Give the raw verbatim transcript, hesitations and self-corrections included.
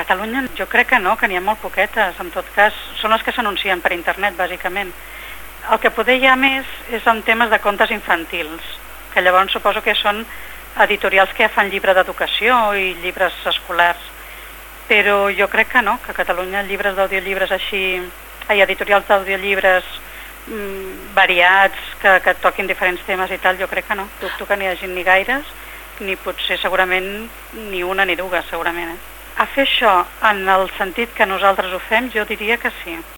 Catalunya jo crec que no, que n'hi ha molt poquetes, en tot cas. Són les que s'anuncien per internet, bàsicament. El que poder hi ha més és en temes de contes infantils, que llavors suposo que són editorials que fan llibre d'educació i llibres escolars. Però jo crec que no, que a Catalunya llibres d'audiollibres així, ai, editorials d'audiollibres mmm, variats, que, que toquin diferents temes i tal, jo crec que no. Dubto que n'hi hagi ni gaires, ni potser segurament ni una ni dues, segurament. Eh? A fer això en el sentit que nosaltres ho fem, jo diria que sí.